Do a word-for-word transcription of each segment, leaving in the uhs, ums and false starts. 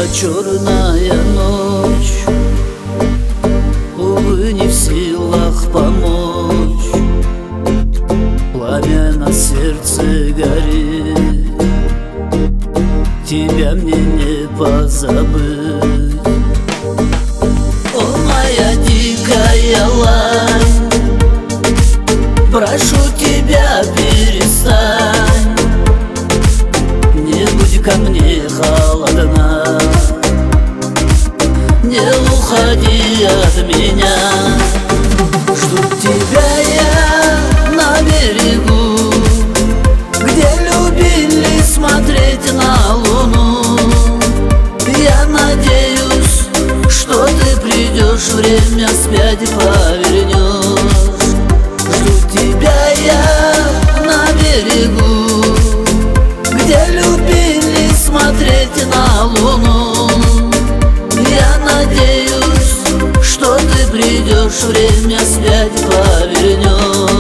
черная ночь, увы, не в силах помочь. Пламя на сердце горит, тебя мне не позабыть. О, моя дикая лань, прошу тебя, перестань, не будь ко мне холодна, не уходи от меня. Жду тебя я на берегу, где любили смотреть на луну. Я надеюсь, что ты придешь, время вспять повернешь. Жду тебя я на берегу, где любили смотреть на луну. Я надеюсь, что ты придешь, время вспять повернешь.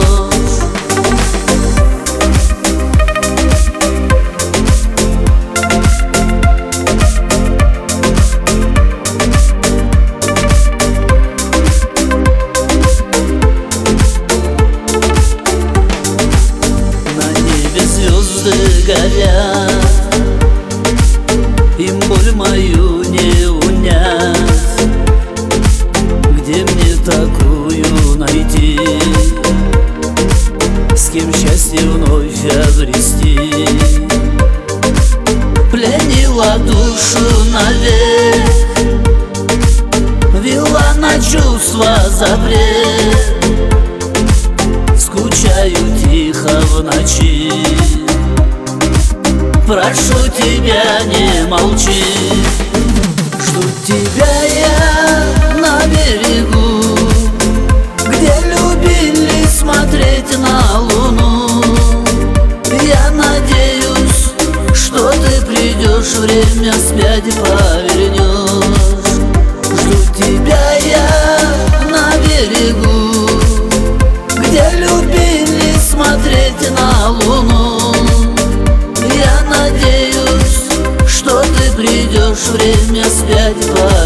Звезды горят, им боль мою не унять. Где мне такую найти, с кем счастье вновь обрести? Пленила душу навек, вела на чувства запрет. Скучаю тихо в ночи, прошу тебя, не молчи. Жду тебя я на берегу, где любили смотреть на луну. Я надеюсь, что ты придешь, время вспять повернешь. Жду тебя я на берегу, где любили смотреть на луну. Я надеюсь, что ты придешь, время вспять повернешь.